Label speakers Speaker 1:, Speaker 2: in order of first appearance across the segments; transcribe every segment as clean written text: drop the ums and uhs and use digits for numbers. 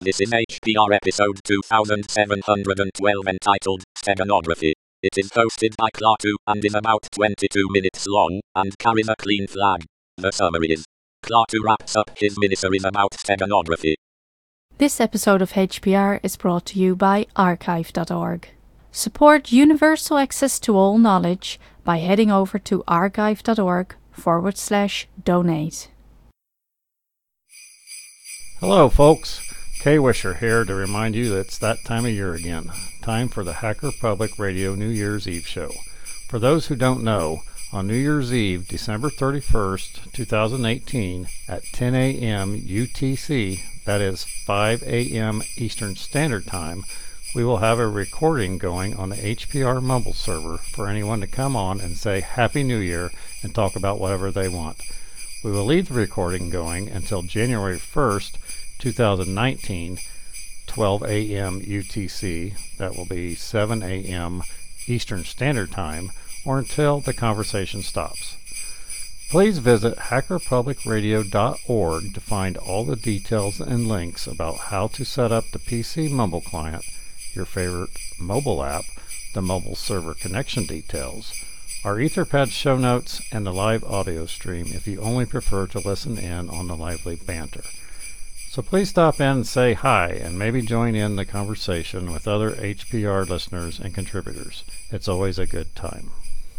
Speaker 1: This is HPR episode 2712 entitled Steganography. It is hosted by Klaatu and is about 22 minutes long and carries a clean flag. The summary is: Klaatu wraps up his miniseries about steganography.
Speaker 2: This episode of HPR is brought to you by archive.org. Support universal access to all knowledge by heading over to archive.org/donate.
Speaker 3: Hello folks, Kay Wisher here to remind you that it's that time of year again. Time for the Hacker Public Radio New Year's Eve show. For those who don't know, on New Year's Eve, December 31st, 2018, at 10 a.m. UTC, that is 5 a.m. Eastern Standard Time, we will have a recording going on the HPR Mumble server for anyone to come on and say Happy New Year and talk about whatever they want. We will leave the recording going until January 1st, 2019, 12 a.m. UTC, that will be 7 a.m. Eastern Standard Time, or until the conversation stops. Please visit hackerpublicradio.org to find all the details and links about how to set up the PC Mumble client, your favorite mobile app, the mobile server connection details, our Etherpad show notes, and the live audio stream if you only prefer to listen in on the lively banter. So please stop in and say hi and maybe join in the conversation with other HPR listeners and contributors. It's always a good time.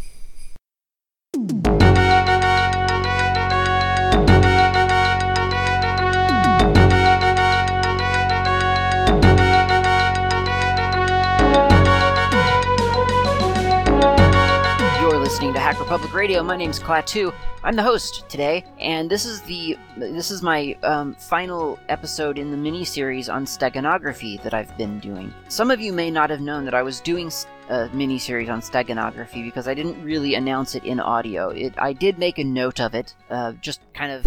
Speaker 4: Listening to Hacker Public Radio. My name's Klaatu. I'm the host today, and this is my final episode in the mini-series on steganography that I've been doing. Some of you may not have known that I was doing a mini-series on steganography because I didn't really announce it in audio. I did make a note of it, just kind of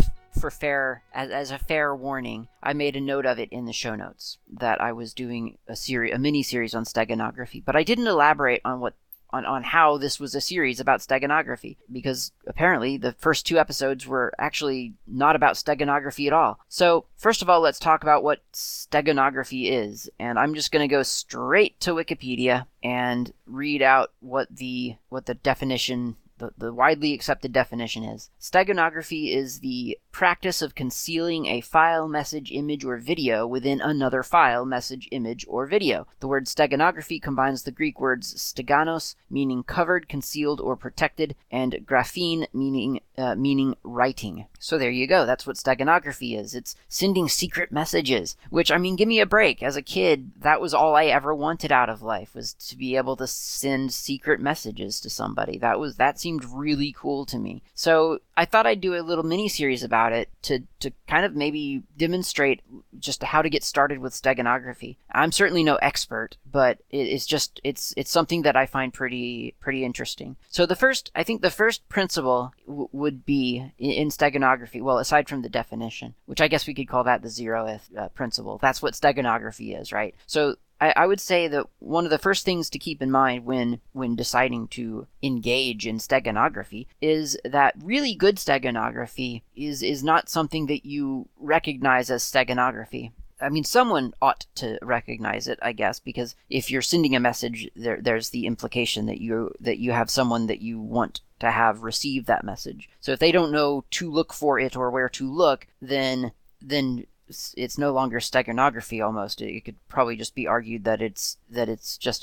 Speaker 4: as a fair warning. I made a note of it in the show notes that I was doing a mini-series on steganography, but I didn't elaborate on how this was a series about steganography, because apparently the first two episodes were actually not about steganography at all. So, first of all, let's talk about what steganography is, and I'm just going to go straight to Wikipedia and read out what the definition, the widely accepted definition is. Steganography is the practice of concealing a file, message, image, or video within another file, message, image, or video. The word steganography combines the Greek words steganos, meaning covered, concealed, or protected, and graphein, meaning writing. So there you go. That's what steganography is. It's sending secret messages, which, I mean, give me a break. As a kid, that was all I ever wanted out of life, was to be able to send secret messages to somebody. That seemed really cool to me. So I thought I'd do a little mini-series about it to kind of maybe demonstrate just how to get started with steganography. I'm certainly no expert, but it's something that I find pretty interesting. So the first principle would be in steganography, well, aside from the definition, which I guess we could call that the zeroth principle. That's what steganography is, right? So I would say that one of the first things to keep in mind when deciding to engage in steganography is that really good steganography is not something that you recognize as steganography. I mean, someone ought to recognize it, I guess, because if you're sending a message, there's the implication that you have someone that you want to have receive that message. So if they don't know to look for it or where to look, then it's no longer steganography. Almost, it could probably just be argued that it's just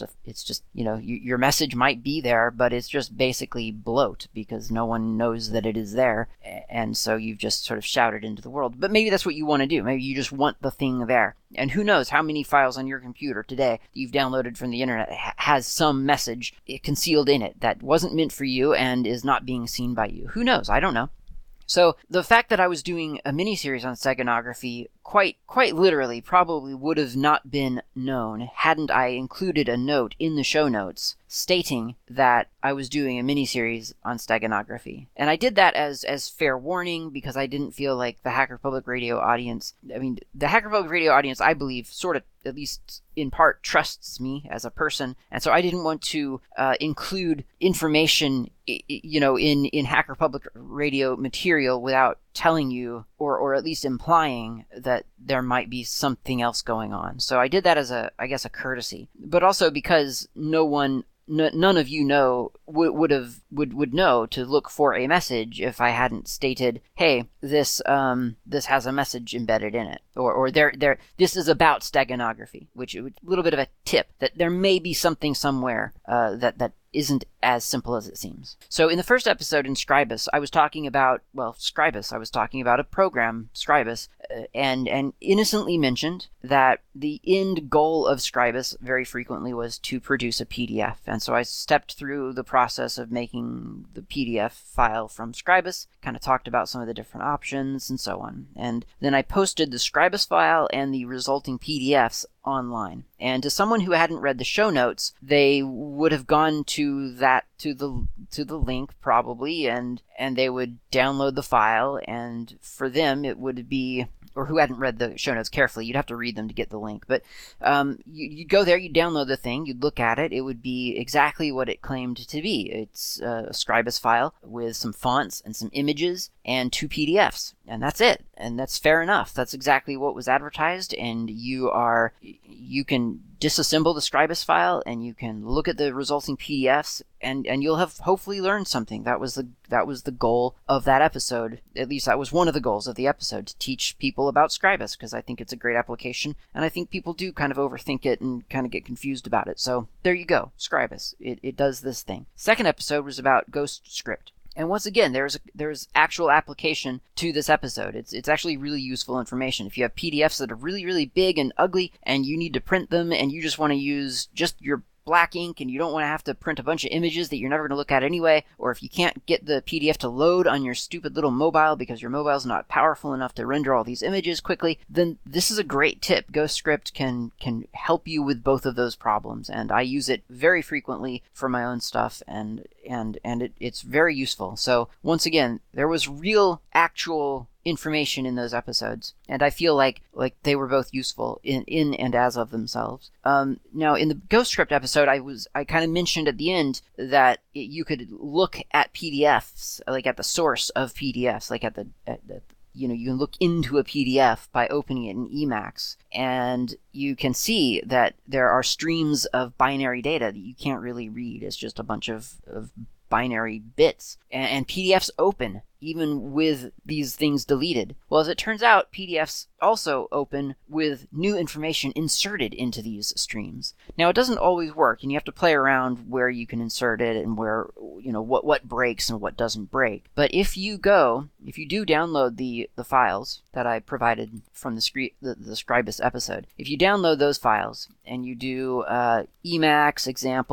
Speaker 4: your message might be there, but it's just basically bloat because no one knows that it is there, and so you've just sort of shouted into the world. But maybe that's what you want to do. Maybe you just want the thing there, and who knows how many files on your computer today that you've downloaded from the internet has some message concealed in it that wasn't meant for you and is not being seen by you. Who knows? I don't know. So the fact that I was doing a mini-series on steganography quite literally probably would have not been known hadn't I included a note in the show notes stating that I was doing a mini-series on steganography. And I did that as fair warning because I didn't feel like the Hacker Public Radio audience, I believe, sort of at least in part, trusts me as a person. And so I didn't want to include information, in Hacker Public Radio material without telling you, or at least implying that there might be something else going on. So I did that as a courtesy, but also because none of you would know to look for a message if I hadn't stated, hey, this has a message embedded in it, or this is about steganography, which is a little bit of a tip that there may be something somewhere that isn't as simple as it seems. So in the first episode in Scribus, I was talking about a program, Scribus, and innocently mentioned that the end goal of Scribus very frequently was to produce a PDF. And so I stepped through the process of making the PDF file from Scribus, kind of talked about some of the different options and so on. And then I posted the Scribus file and the resulting PDFs online. And to someone who hadn't read the show notes, they would have gone to the link probably, and they would download the file, and for them it would be, or who hadn't read the show notes carefully, you'd have to read them to get the link. But you'd go there, you'd download the thing, you'd look at it, it would be exactly what it claimed to be. It's a Scribus file with some fonts and some images and 2 PDFs, and that's it. And that's fair enough. That's exactly what was advertised, and you can disassemble the Scribus file, and you can look at the resulting PDFs, and you'll have hopefully learned something. That was the goal of that episode. At least that was one of the goals of the episode, to teach people about Scribus, because I think it's a great application, and I think people do kind of overthink it and kind of get confused about it. So there you go, Scribus. It does this thing. Second episode was about Ghostscript. And once again, there's actual application to this episode. It's actually really useful information. If you have PDFs that are really, really big and ugly, and you need to print them, and you just want to use just your black ink, and you don't want to have to print a bunch of images that you're never going to look at anyway, or if you can't get the PDF to load on your stupid little mobile because your mobile's not powerful enough to render all these images quickly, then this is a great tip. Ghostscript can help you with both of those problems, and I use it very frequently for my own stuff, and it's very useful. So once again, there was real, actual information in those episodes, and I feel like they were both useful in and as of themselves. Now in the Ghostscript episode, I kind of mentioned at the end that you could look at PDFs, like at the source of PDFs, like you can look into a PDF by opening it in Emacs, and you can see that there are streams of binary data that you can't really read. It's just a bunch of binary bits, and PDFs open even with these things deleted. Well, as it turns out, PDFs also open with new information inserted into these streams. Now, it doesn't always work, and you have to play around where you can insert it and where, what breaks and what doesn't break. But if you do download the files that I provided from the Scribus episode, if you download those files and you do Emacs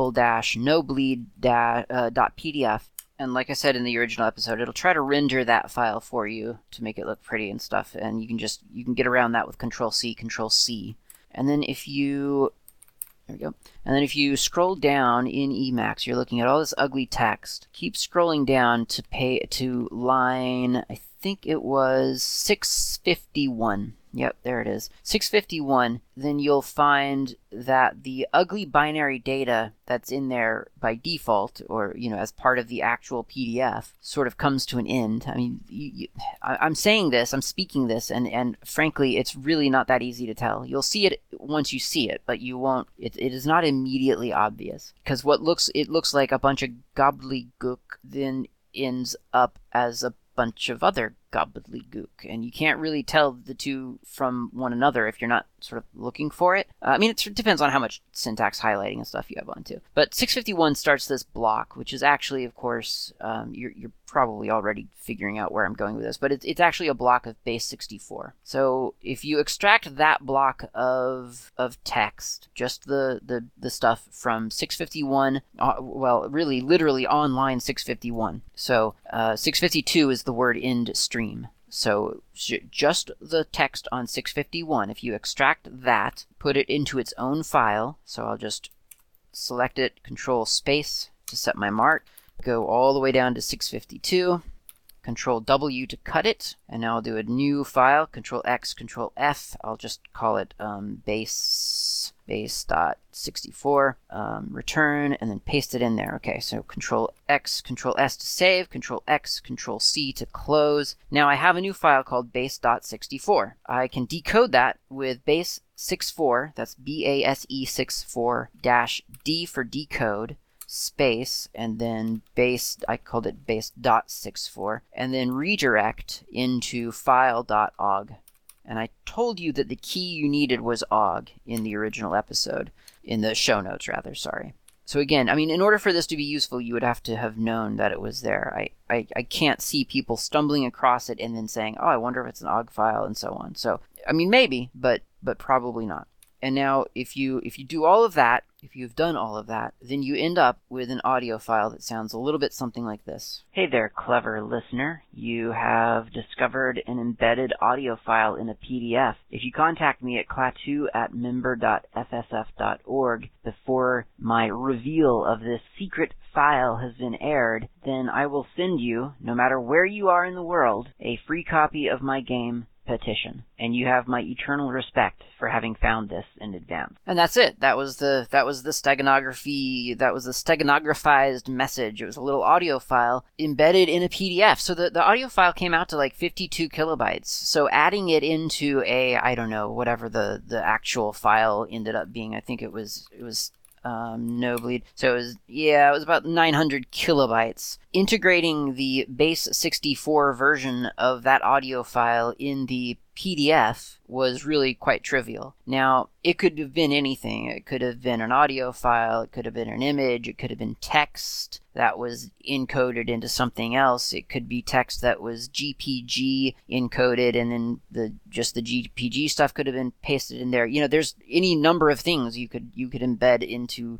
Speaker 4: example-nobleed.pdf, and like I said in the original episode, it'll try to render that file for you to make it look pretty and stuff, and you can get around that with Control-C, Control-C. And then if you scroll down in Emacs, you're looking at all this ugly text. Keep scrolling down to line, I think it was 651. Yep, there it is. 651. Then you'll find that the ugly binary data that's in there by default, or, as part of the actual PDF, sort of comes to an end. I mean, I'm speaking this, and frankly, it's really not that easy to tell. You'll see it once you see it, but you won't, it is not immediately obvious. Because it looks like a bunch of gobbledygook then ends up as a bunch of other gobbledygook, and you can't really tell the two from one another if you're not sort of looking for it. I mean, it depends on how much syntax highlighting and stuff you have on too. But 651 starts this block, which is actually, of course, you're probably already figuring out where I'm going with this, but it's actually a block of base 64. So if you extract that block of text, just the stuff from 651, well, really, literally on line 651. So 652 is the word end stream. So just the text on 651, if you extract that, put it into its own file, so I'll just select it, Control Space to set my mark, go all the way down to 652, Control W to cut it, and now I'll do a new file, Control X, Control F, I'll just call it base base.64, return, and then paste it in there. Okay, so Control X, Control S to save, Control X, Control C to close. Now I have a new file called base.64. I can decode that with base64, that's BASE 64 -D for decode, space, and then base, I called it base.64, and then redirect into file.og. And I told you that the key you needed was OGG in the original episode, in the show notes rather, sorry. So again, I mean, in order for this to be useful, you would have to have known that it was there. I can't see people stumbling across it and then saying, oh, I wonder if it's an OGG file and so on. So, I mean, maybe, but probably not. And now, if you do all of that, if you've done all of that, then you end up with an audio file that sounds a little bit something like this. Hey there, clever listener. You have discovered an embedded audio file in a PDF. If you contact me at clatu@member.fsf.org before my reveal of this secret file has been aired, then I will send you, no matter where you are in the world, a free copy of my game, Petition, and you have my eternal respect for having found this in advance. And that's it. That was the steganography. That was the steganographized message. It was a little audio file embedded in a PDF. So the audio file came out to like 52 kilobytes. So adding it into a, I don't know, whatever the actual file ended up being. I think it was no bleed. So it was about 900 kilobytes. Integrating the base 64 version of that audio file in the PDF was really quite trivial. Now, it could have been anything. It could have been an audio file, it could have been an image, it could have been text that was encoded into something else. It could be text that was GPG encoded, and then just the GPG stuff could have been pasted in there. You know, there's any number of things you could embed into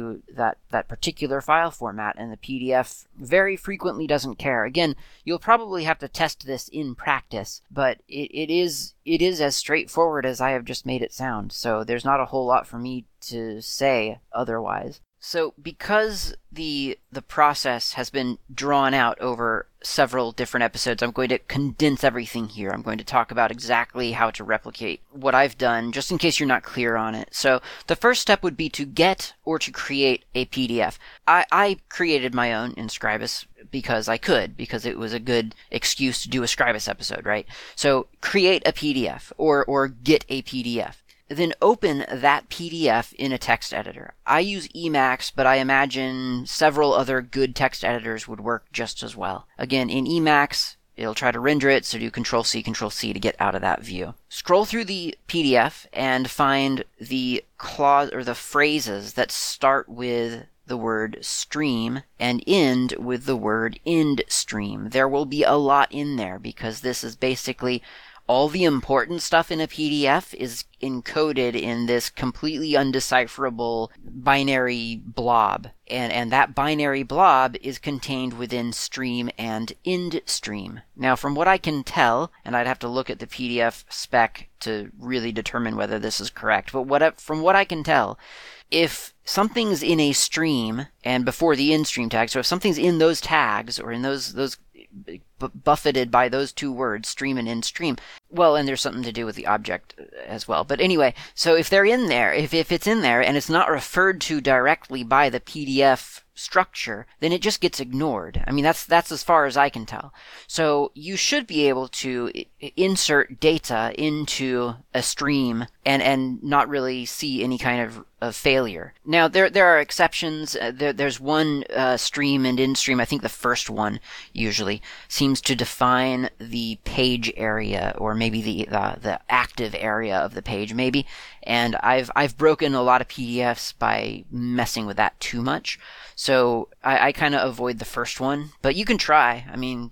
Speaker 4: that particular file format, and the PDF very frequently doesn't care. Again, you'll probably have to test this in practice, but it is as straightforward as I have just made it sound, so there's not a whole lot for me to say otherwise. So because the process has been drawn out over several different episodes, I'm going to condense everything here. I'm going to talk about exactly how to replicate what I've done, just in case you're not clear on it. So the first step would be to get or to create a PDF. I created my own in Scribus because because it was a good excuse to do a Scribus episode, right? So create a PDF or get a PDF. Then open that PDF in a text editor. I use Emacs, but I imagine several other good text editors would work just as well. Again, in Emacs, it'll try to render it, so do Control-C, Control-C to get out of that view. Scroll through the PDF and find the clause or the phrases that start with the word stream and end with the word end stream. There will be a lot in there because this is basically all the important stuff in a PDF is encoded in this completely undecipherable binary blob. And that binary blob is contained within stream and end stream. Now, from what I can tell, and I'd have to look at the PDF spec to really determine whether this is correct, but from what I can tell, if something's in a stream and before the end stream tag, so if something's in those tags or in those buffeted by those two words, stream and end stream, well, and there's something to do with the object as well. But anyway, so if they're in there, if it's in there and it's not referred to directly by the PDF structure, then it just gets ignored. I mean, that's as far as I can tell. So you should be able to insert data into a stream and not really see any kind of failure. Now, there are exceptions. There's one stream and end stream, I think the first one usually, seems to define the page area, or maybe the active area of the page, maybe. And I've broken a lot of PDFs by messing with that too much. So I kind of avoid the first one, but you can try. I mean,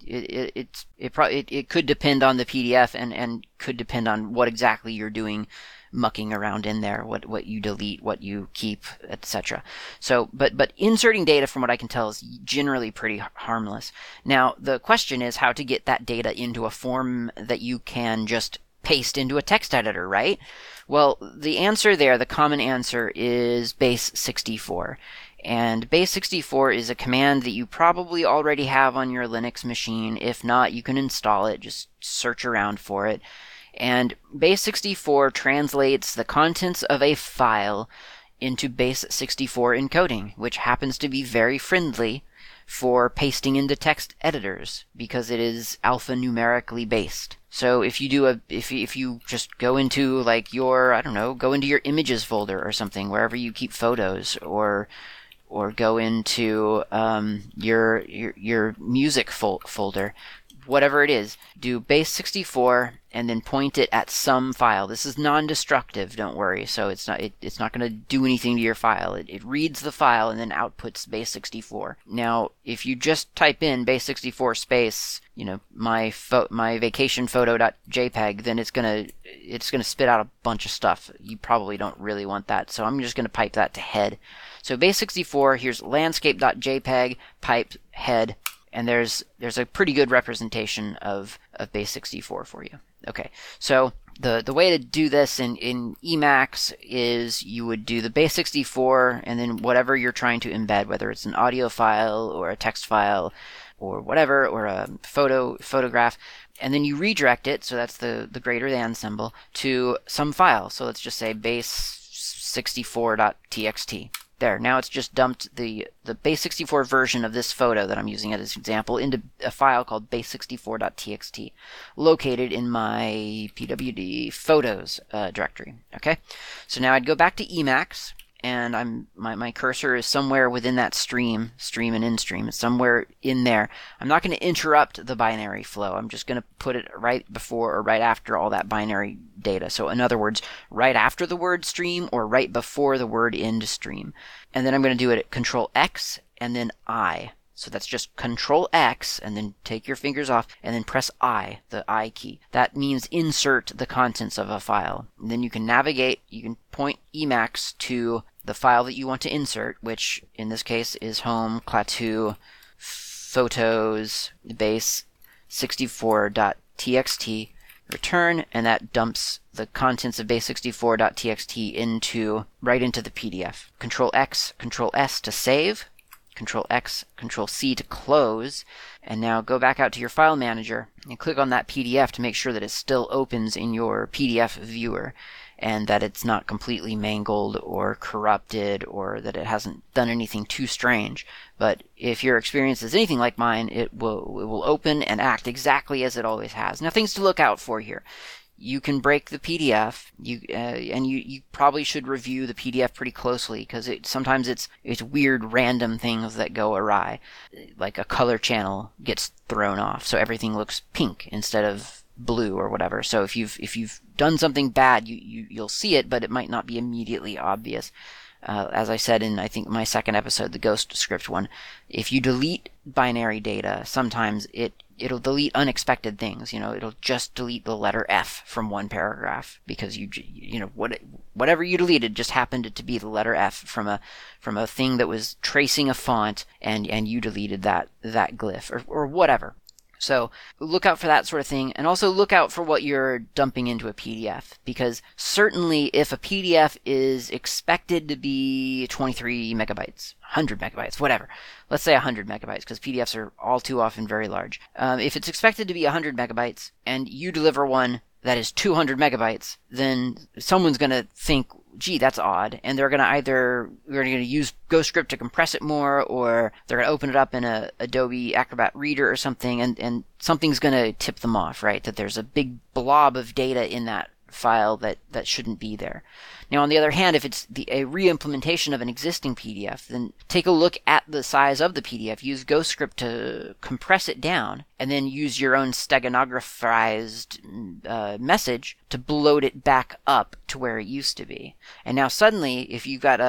Speaker 4: it could depend on the PDF and could depend on what exactly you're doing, mucking around in there, what you delete, what you keep, etc. So, but inserting data, from what I can tell, is generally pretty harmless. Now, the question is how to get that data into a form that you can just paste into a text editor, right? Well, the answer there, the common answer, is base 64. And base 64 is a command that you probably already have on your Linux machine. If not, you can install it. Just search around for it. And base64 translates the contents of a file into base64 encoding, which happens to be very friendly for pasting into text editors because it is alphanumerically based. So if you just go into like go into your images folder or something, wherever you keep photos, or go into your music folder, whatever it is, do base64 and then point it at some file. This is non-destructive, don't worry. So it's not going to do anything to your file. It reads the file and then outputs base64. Now, if you just type in base64 space, my vacation photo.jpg, then it's going to spit out a bunch of stuff. You probably don't really want that. So I'm just going to pipe that to head. So base64, here's landscape.jpg, pipe head. And there's a pretty good representation of base64 for you. Okay, so the way to do this in Emacs is you would do the base64 and then whatever you're trying to embed, whether it's an audio file or a text file or whatever, or a photograph, and then you redirect it, so that's the greater than symbol, to some file. So let's just say base64.txt. There, now it's just dumped the base64 version of this photo that I'm using as an example into a file called base64.txt, located in my pwd photos directory. Okay, so now I'd go back to Emacs, and my cursor is somewhere within that stream and in-stream. It's somewhere in there. I'm not going to interrupt the binary flow. I'm just going to put it right before or right after all that binary data. So in other words, right after the word stream or right before the word end stream. And then I'm going to do it at Control X and then I. So that's just Control X and then take your fingers off and then press I, the I key. That means insert the contents of a file. And then you can navigate, you can point Emacs to the file that you want to insert, which in this case is home Klaatu photos base64.txt, return, and that dumps the contents of base64.txt right into the PDF. Control X, Control S to save. Control X, Control C to close, and now go back out to your file manager and click on that PDF to make sure that it still opens in your PDF viewer and that it's not completely mangled or corrupted or that it hasn't done anything too strange. But if your experience is anything like mine, it will open and act exactly as it always has. Now, things to look out for here. You can break the PDF, and you probably should review the PDF pretty closely because sometimes it's weird random things that go awry, like a color channel gets thrown off, so everything looks pink instead of blue or whatever. So if you've done something bad, you'll see it, but it might not be immediately obvious. As I said in, I think, my second episode, the Ghost script one, if you delete binary data, sometimes it'll delete unexpected things. It'll just delete the letter F from one paragraph because whatever you deleted just happened to be the letter F from a thing that was tracing a font, and you deleted that glyph or whatever. So look out for that sort of thing, and also look out for what you're dumping into a PDF, because certainly if a PDF is expected to be 23 megabytes, 100 megabytes, whatever, let's say 100 megabytes, because PDFs are all too often very large. If it's expected to be 100 megabytes and you deliver one that is 200 megabytes, then someone's going to think, gee, that's odd, and they're going to use GhostScript to compress it more, or they're going to open it up in a Adobe Acrobat Reader or something, and something's going to tip them off, right? That there's a big blob of data in that file that shouldn't be there. Now, on the other hand, if it's a re-implementation of an existing PDF, then take a look at the size of the PDF. Use GhostScript to compress it down, and then use your own steganographed message to bloat it back up to where it used to be. And now suddenly, if you've got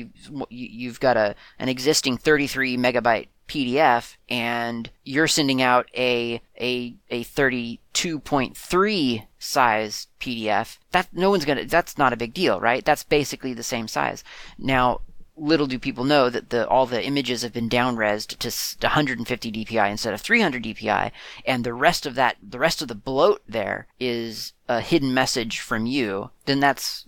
Speaker 4: you've got an existing 33 megabyte PDF and you're sending out a 32.3 size PDF, that's not a big deal, right? That's basically the same size. Now, little do people know that all the images have been down-resed to 150 dpi instead of 300 dpi, and the rest of the bloat there is a hidden message from you, then that's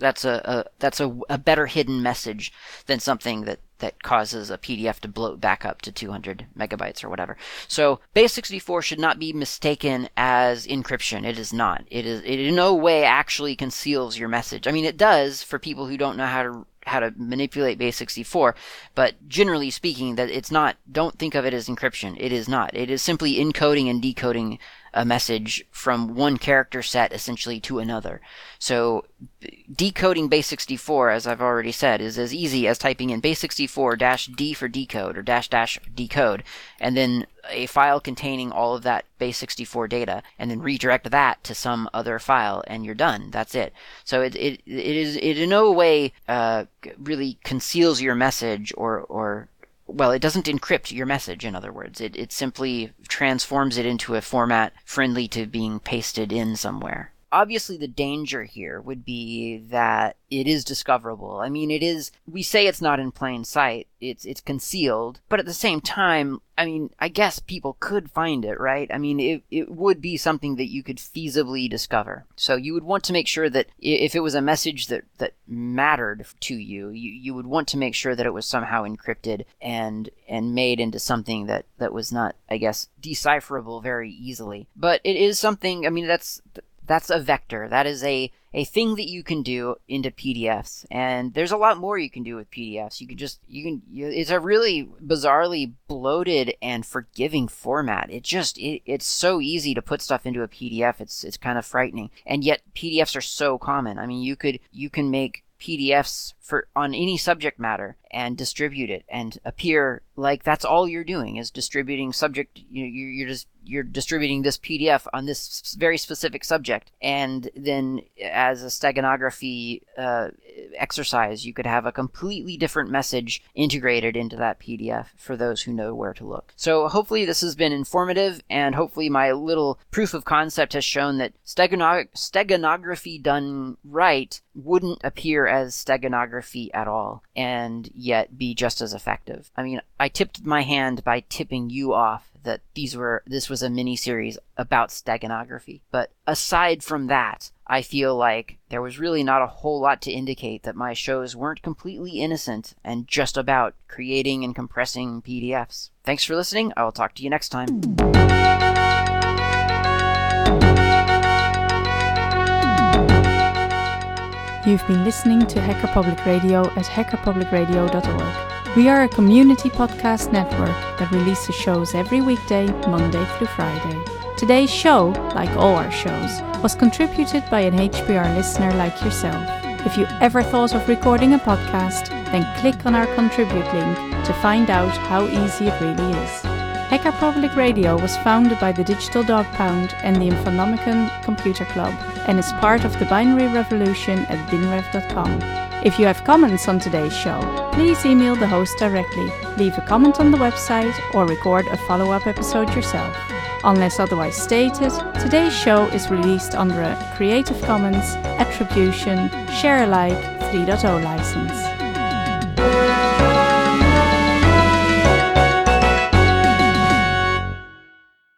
Speaker 4: a better hidden message than something that causes a PDF to bloat back up to 200 megabytes or whatever. So base64 should not be mistaken as encryption. It is not. It in no way actually conceals your message. I mean, it does for people who don't know how to manipulate base64, but generally speaking, that it's not. Don't think of it as encryption. It is not. It is simply encoding and decoding a message from one character set essentially to another. So decoding base64, as I've already said, is as easy as typing in base64-d for decode or -- decode, and then a file containing all of that base64 data, and then redirect that to some other file, and you're done. That's it. So it in no way really conceals your message or well, it doesn't encrypt your message, in other words. It simply transforms it into a format friendly to being pasted in somewhere. Obviously, the danger here would be that it is discoverable. I mean, it is. We say it's not in plain sight. It's concealed. But at the same time, I mean, I guess people could find it, right? I mean, it would be something that you could feasibly discover. So you would want to make sure that if it was a message that mattered to you, you would want to make sure that it was somehow encrypted and made into something that was not, I guess, decipherable very easily. But it is something. I mean, that's a vector. That is a thing that you can do into PDFs, and there's a lot more you can do with PDFs. It's a really bizarrely bloated and forgiving format. It's so easy to put stuff into a PDF. It's kind of frightening, and yet PDFs are so common. I mean, you can make PDFs on any subject matter and distribute it and appear like that's all you're doing is distributing subject. You're distributing this PDF on this very specific subject, and then as a steganography exercise, you could have a completely different message integrated into that PDF for those who know where to look. So hopefully this has been informative, and hopefully my little proof of concept has shown that steganography done right wouldn't appear as steganography at all, and yet be just as effective. I mean, I tipped my hand by tipping you off that this was a mini-series about steganography. But aside from that, I feel like there was really not a whole lot to indicate that my shows weren't completely innocent and just about creating and compressing PDFs. Thanks for listening. I will talk to you next time.
Speaker 2: You've been listening to Hacker Public Radio at hackerpublicradio.org. We are a community podcast network that releases shows every weekday, Monday through Friday. Today's show, like all our shows, was contributed by an HPR listener like yourself. If you ever thought of recording a podcast, then click on our contribute link to find out how easy it really is. Hacker Public Radio was founded by the Digital Dog Pound and the Infonomicon Computer Club, and is part of the binary revolution at binrev.com. If you have comments on today's show, please email the host directly, leave a comment on the website, or record a follow-up episode yourself. Unless otherwise stated, today's show is released under a Creative Commons Attribution Share Alike 3.0 license.